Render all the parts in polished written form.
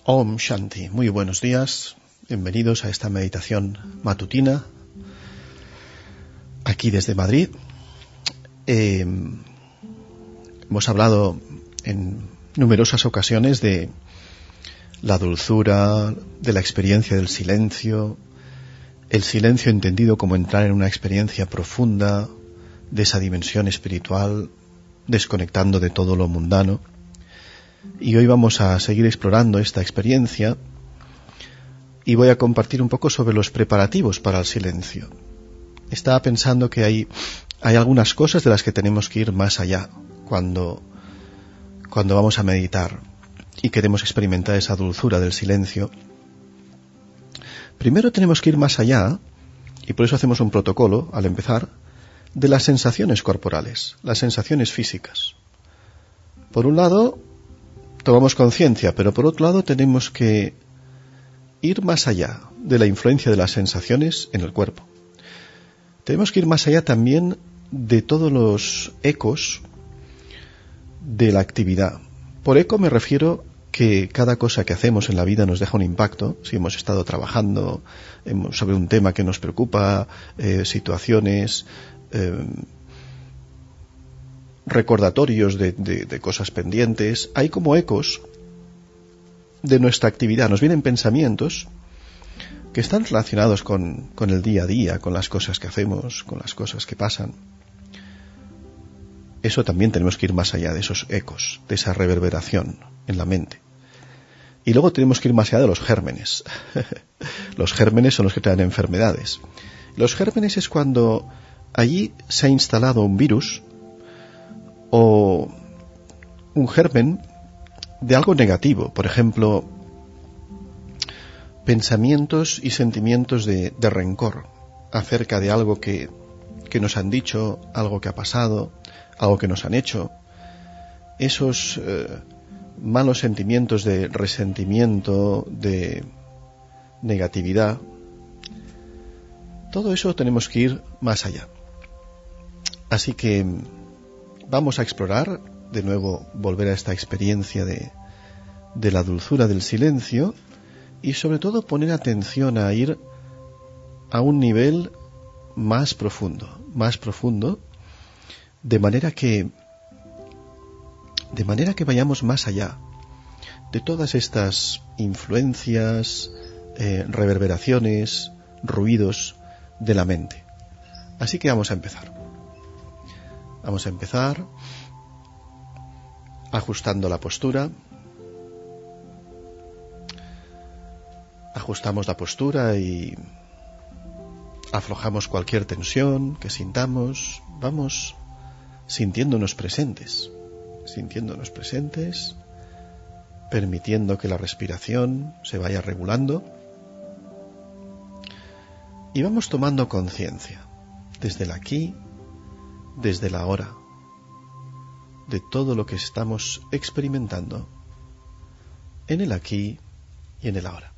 Om Shanti. Muy buenos días. Bienvenidos a esta meditación matutina aquí desde Madrid. Hemos hablado en numerosas ocasiones de la dulzura, de la experiencia del silencio, el silencio entendido como entrar en una experiencia profunda de esa dimensión espiritual, desconectando de todo lo mundano. Y hoy vamos a seguir explorando esta experiencia y voy a compartir un poco sobre los preparativos para el silencio. Estaba pensando que hay algunas cosas de las que tenemos que ir más allá cuando vamos a meditar y queremos experimentar esa dulzura del silencio. Primero tenemos que ir más allá, y por eso hacemos un protocolo al empezar, de las sensaciones corporales, las sensaciones físicas. Por un lado, tomamos conciencia, pero por otro lado tenemos que ir más allá de la influencia de las sensaciones en el cuerpo. Tenemos que ir más allá también de todos los ecos de la actividad. Por eco me refiero que cada cosa que hacemos en la vida nos deja un impacto. Si hemos estado trabajando sobre un tema que nos preocupa, situaciones, recordatorios de cosas pendientes, hay como ecos de nuestra actividad. Nos vienen pensamientos que están relacionados con el día a día, con las cosas que hacemos, con las cosas que pasan. Eso también tenemos que ir más allá de esos ecos, de esa reverberación en la mente. Y luego tenemos que ir más allá de los gérmenes. Los gérmenes son los que traen enfermedades. Los gérmenes es cuando allí se ha instalado un virus o un germen de algo negativo, por ejemplo, pensamientos y sentimientos de rencor acerca de algo que nos han dicho, algo que ha pasado, algo que nos han hecho. Esos malos sentimientos de resentimiento, de negatividad, todo eso tenemos que ir más allá. Así que vamos a explorar, de nuevo, volver a esta experiencia de la dulzura del silencio y sobre todo poner atención a ir a un nivel más profundo, de manera que vayamos más allá de todas estas influencias, reverberaciones, ruidos de la mente. Así que vamos a empezar. Vamos a empezar ajustando la postura. Ajustamos la postura y aflojamos cualquier tensión que sintamos. Vamos sintiéndonos presentes, permitiendo que la respiración se vaya regulando y vamos tomando conciencia desde el aquí, desde el ahora, de todo lo que estamos experimentando en el aquí y en el ahora.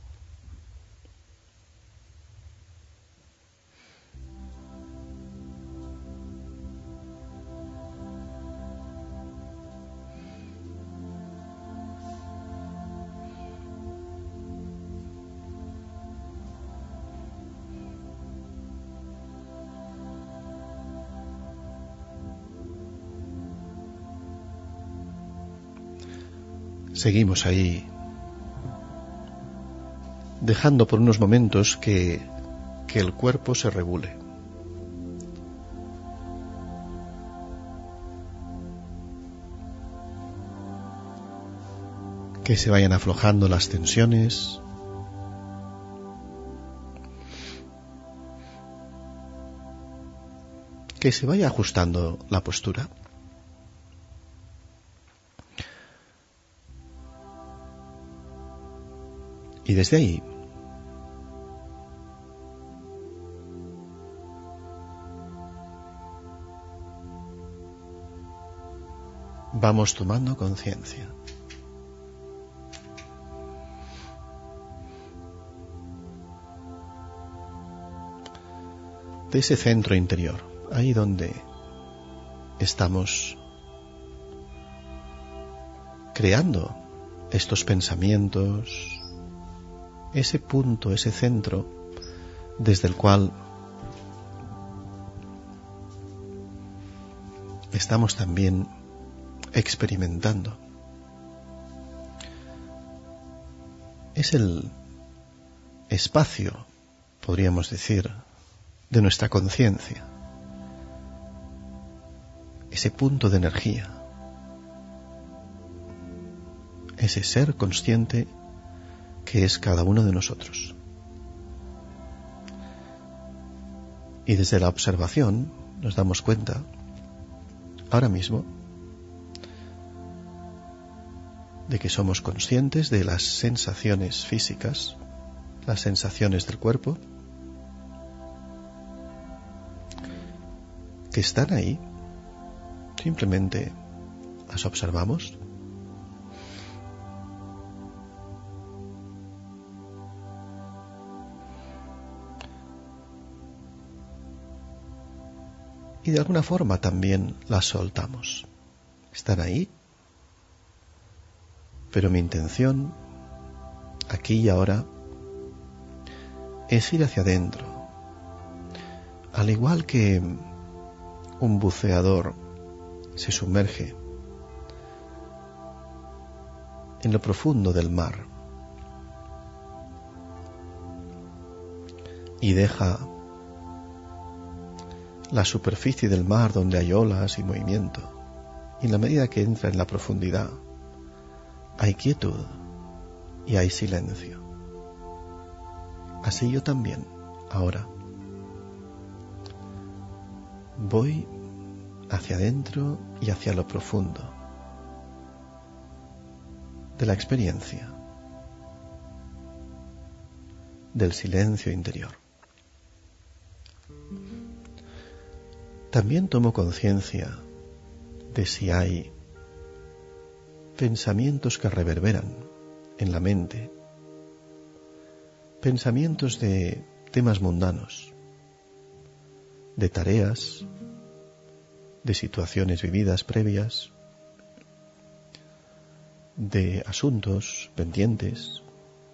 Seguimos ahí, dejando por unos momentos que el cuerpo se regule. Que se vayan aflojando las tensiones. Que se vaya ajustando la postura. Y desde ahí vamos tomando conciencia. De ese centro interior, ahí donde estamos creando estos pensamientos, ese punto, ese centro desde el cual estamos también experimentando. Es el espacio, podríamos decir, de nuestra conciencia, ese punto de energía, ese ser consciente que es cada uno de nosotros. Y desde la observación nos damos cuenta, ahora mismo, de que somos conscientes de las sensaciones físicas, las sensaciones del cuerpo, que están ahí, simplemente las observamos. Y de alguna forma también las soltamos. Están ahí, pero mi intención, aquí y ahora, es ir hacia adentro. Al igual que un buceador se sumerge en lo profundo del mar y deja la superficie del mar donde hay olas y movimiento, y en la medida que entra en la profundidad hay quietud y hay silencio. Así yo también, ahora, voy hacia adentro y hacia lo profundo de la experiencia, del silencio interior. También tomo conciencia de si hay pensamientos que reverberan en la mente, pensamientos de temas mundanos, de tareas, de situaciones vividas previas, de asuntos pendientes.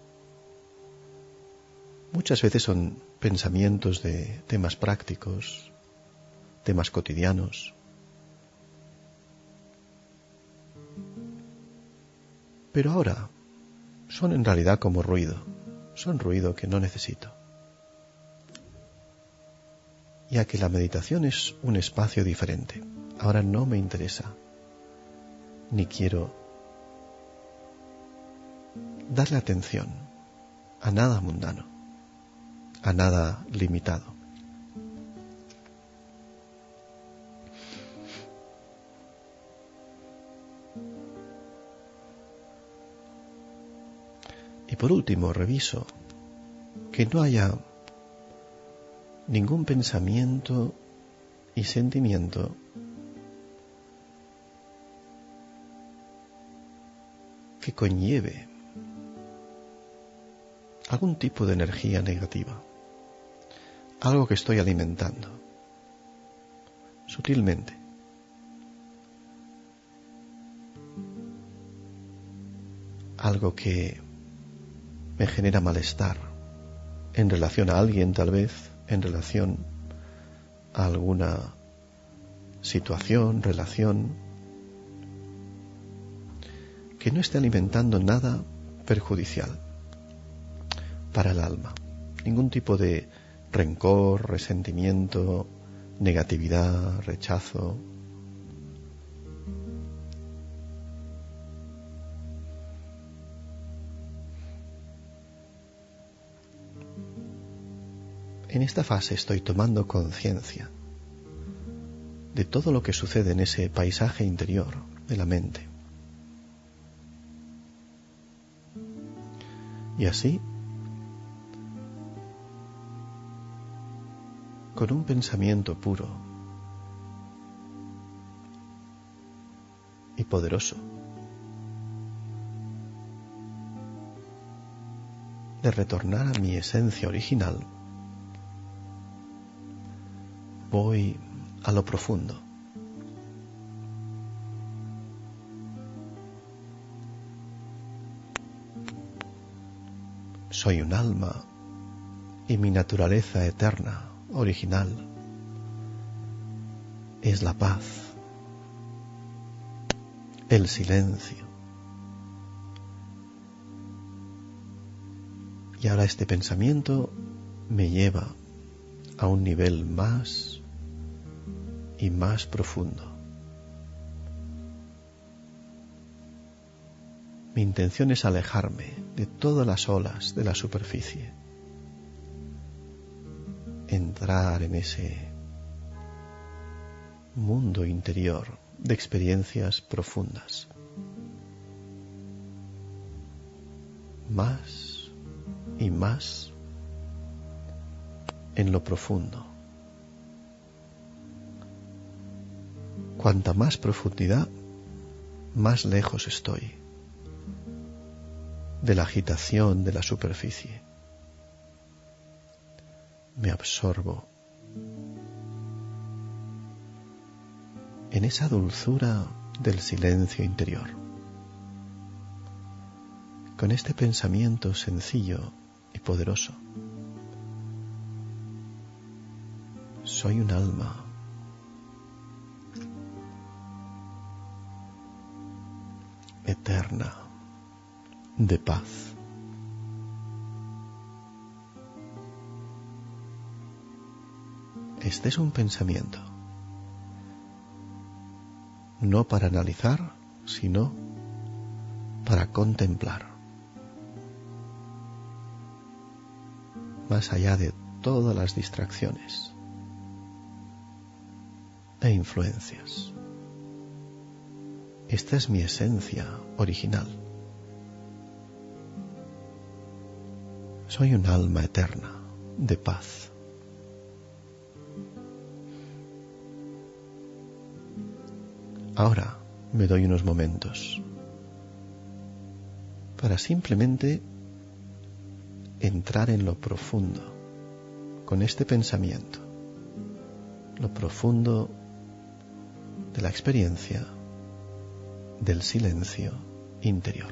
Muchas veces son pensamientos de temas prácticos, temas cotidianos. Pero ahora son en realidad como ruido, son ruido que no necesito. Ya que la meditación es un espacio diferente, ahora no me interesa, ni quiero darle atención a nada mundano, a nada limitado. Y por último, reviso que no haya ningún pensamiento y sentimiento que conlleve algún tipo de energía negativa, algo que estoy alimentando sutilmente. Algo que me genera malestar en relación a alguien, tal vez, en relación a alguna situación, relación, que no esté alimentando nada perjudicial para el alma. Ningún tipo de rencor, resentimiento, negatividad, rechazo. En esta fase estoy tomando conciencia de todo lo que sucede en ese paisaje interior de la mente. Y así, con un pensamiento puro y poderoso, de retornar a mi esencia original, voy a lo profundo. Soy un alma y mi naturaleza eterna, original, es la paz, el silencio. Y ahora este pensamiento me lleva a un nivel más y más profundo. Mi intención es alejarme de todas las olas de la superficie, entrar en ese mundo interior de experiencias profundas, más y más en lo profundo. Cuanta más profundidad, más lejos estoy de la agitación de la superficie. Me absorbo en esa dulzura del silencio interior. Con este pensamiento sencillo y poderoso, soy un alma eterna de paz. Este es un pensamiento, no para analizar, sino para contemplar, más allá de todas las distracciones e influencias. Esta es mi esencia original. Soy un alma eterna de paz. Ahora me doy unos momentos para simplemente entrar en lo profundo con este pensamiento, lo profundo de la experiencia del silencio interior.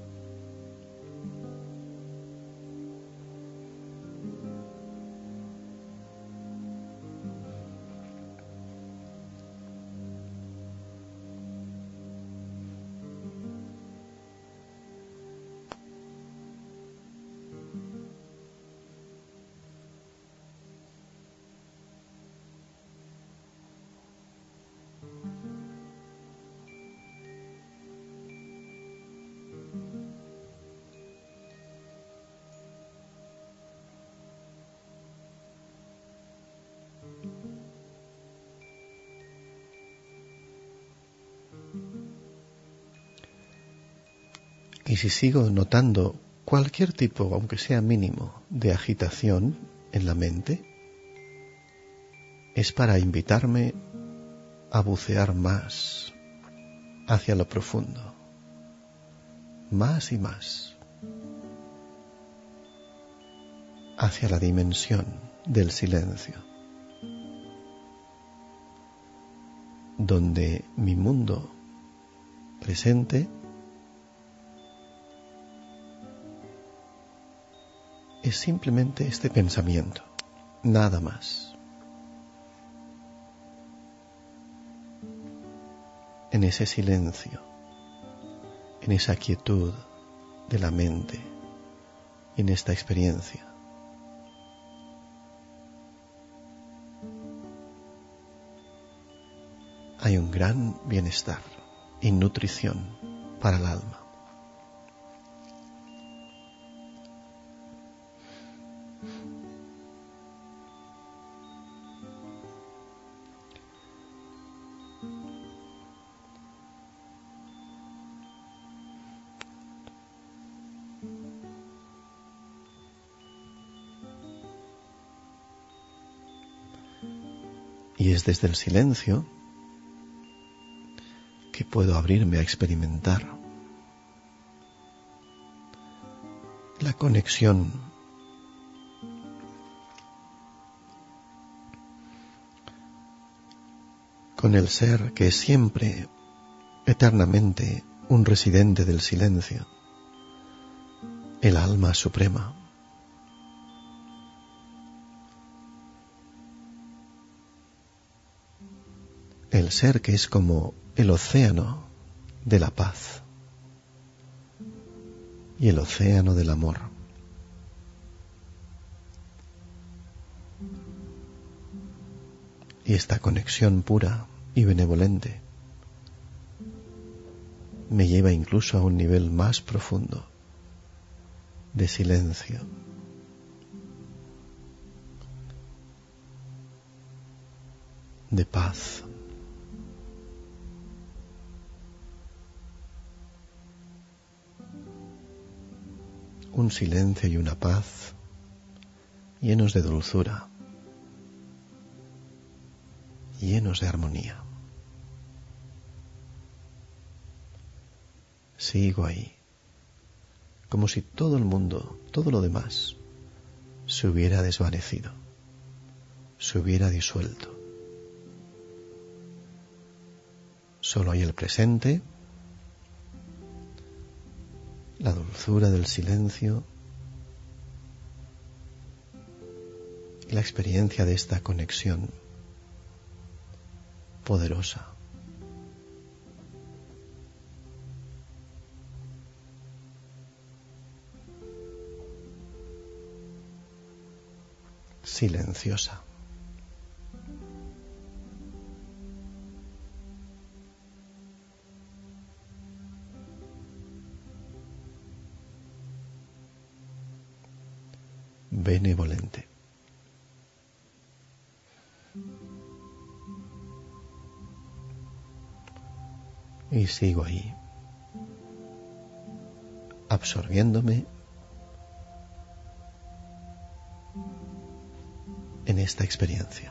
Y si sigo notando cualquier tipo, aunque sea mínimo, de agitación en la mente, es para invitarme a bucear más hacia lo profundo, más y más, hacia la dimensión del silencio, donde mi mundo presente es simplemente este pensamiento, nada más. En ese silencio, en esa quietud de la mente, en esta experiencia. Hay un gran bienestar y nutrición para el alma. Y es desde el silencio que puedo abrirme a experimentar la conexión con el ser que es siempre, eternamente, un residente del silencio, el alma suprema, el ser que es como el océano de la paz y el océano del amor. Y esta conexión pura y benevolente me lleva incluso a un nivel más profundo de silencio, de paz. Un silencio y una paz llenos de dulzura, llenos de armonía. Sigo ahí, como si todo el mundo, todo lo demás, se hubiera desvanecido, se hubiera disuelto. Solo hay el presente, la dulzura del silencio y la experiencia de esta conexión poderosa. Silenciosa. Benevolente. Y sigo ahí, absorbiéndome en esta experiencia.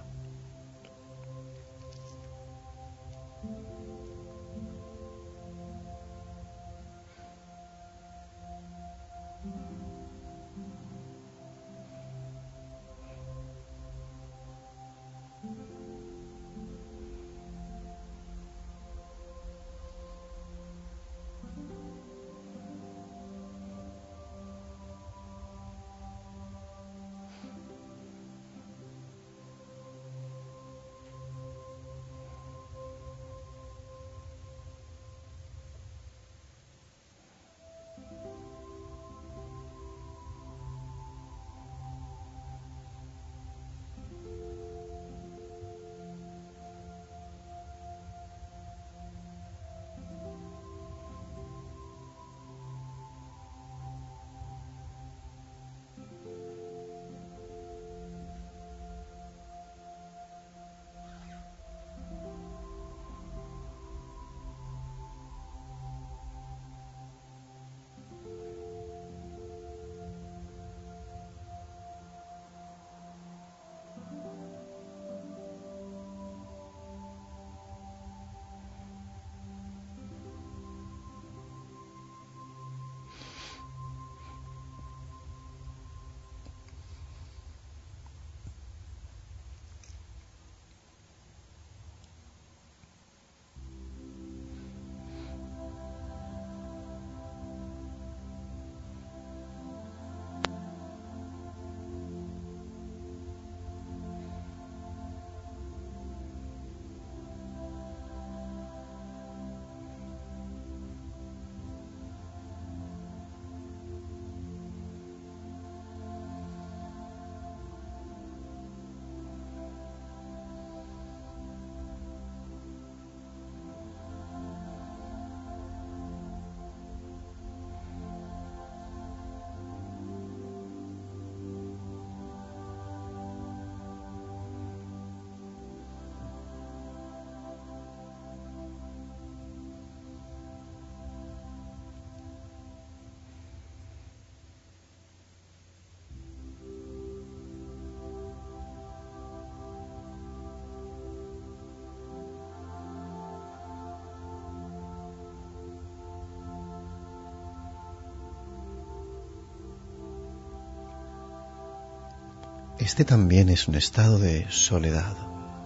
Este también es un estado de soledad,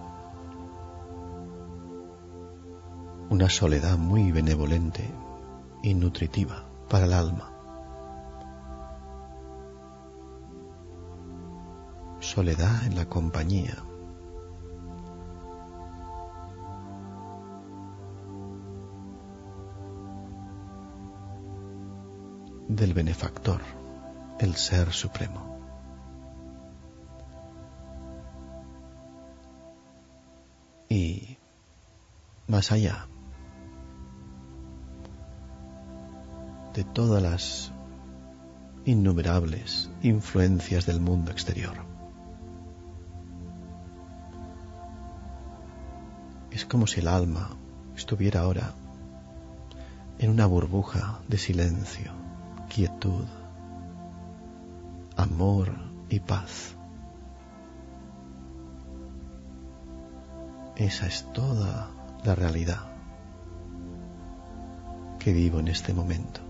una soledad muy benevolente y nutritiva para el alma. Soledad en la compañía del benefactor, el Ser Supremo. Y más allá de todas las innumerables influencias del mundo exterior, es como si el alma estuviera ahora en una burbuja de silencio, quietud, amor y paz. Esa es toda la realidad que vivo en este momento.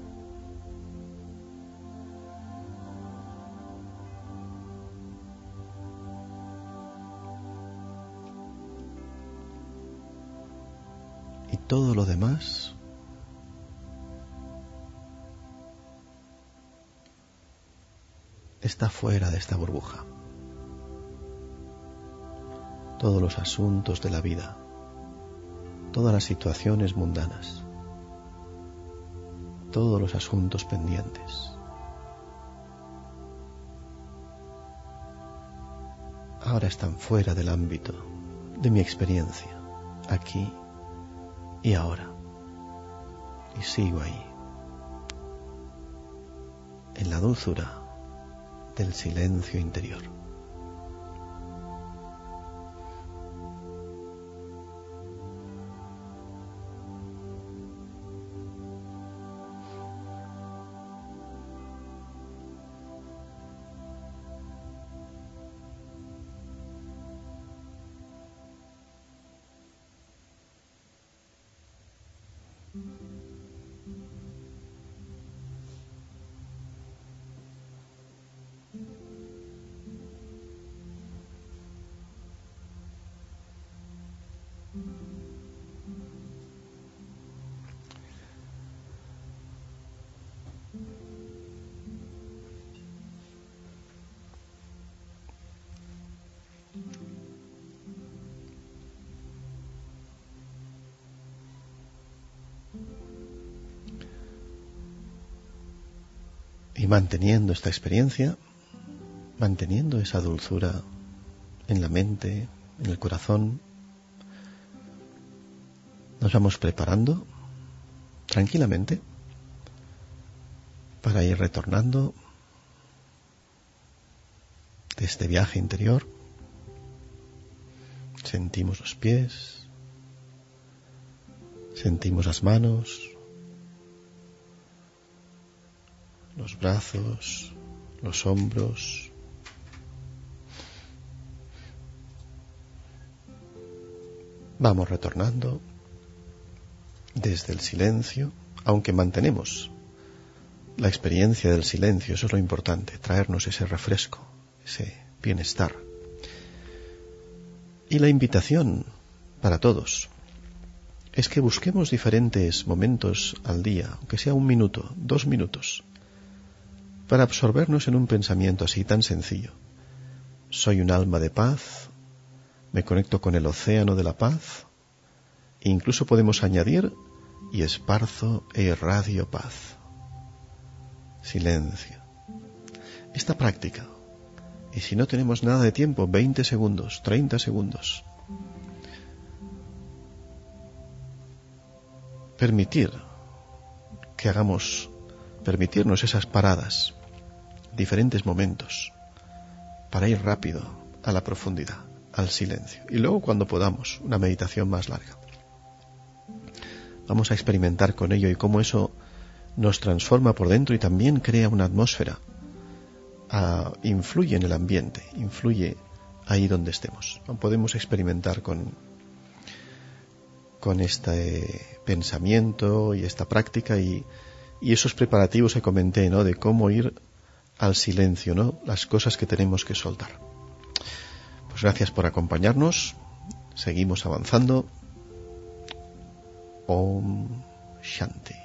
Y todo lo demás está fuera de esta burbuja. Todos los asuntos de la vida, todas las situaciones mundanas, todos los asuntos pendientes, ahora están fuera del ámbito de mi experiencia, aquí y ahora. Y sigo ahí, en la dulzura del silencio interior. Y manteniendo esta experiencia, manteniendo esa dulzura en la mente, en el corazón, nos vamos preparando tranquilamente para ir retornando de este viaje interior. Sentimos los pies, sentimos las manos, los brazos, los hombros. Vamos retornando desde el silencio, aunque mantenemos la experiencia del silencio. Eso es lo importante, traernos ese refresco, ese bienestar. Y la invitación para todos es que busquemos diferentes momentos al día, aunque sea 1 minuto, 2 minutos, para absorbernos en un pensamiento así tan sencillo. Soy un alma de paz, me conecto con el océano de la paz, e incluso podemos añadir, y esparzo e irradio paz. Silencio. Esta práctica, y si no tenemos nada de tiempo, 20 segundos, 30 segundos. Permitirnos esas paradas, diferentes momentos, para ir rápido a la profundidad, al silencio. Y luego, cuando podamos, una meditación más larga. Vamos a experimentar con ello y cómo eso nos transforma por dentro y también crea una atmósfera. Influye en el ambiente, influye ahí donde estemos. Podemos experimentar con este pensamiento y esta práctica y esos preparativos que comenté, ¿no? De cómo ir al silencio, ¿no? Las cosas que tenemos que soltar. Pues gracias por acompañarnos. Seguimos avanzando. Om Shanti.